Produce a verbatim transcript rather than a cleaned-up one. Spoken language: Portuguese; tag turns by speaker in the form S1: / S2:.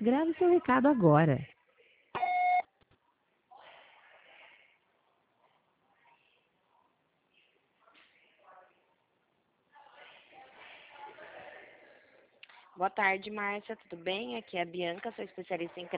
S1: Grave seu recado agora.
S2: Boa tarde, Márcia. Tudo bem? Aqui é a Bianca, sou especialista em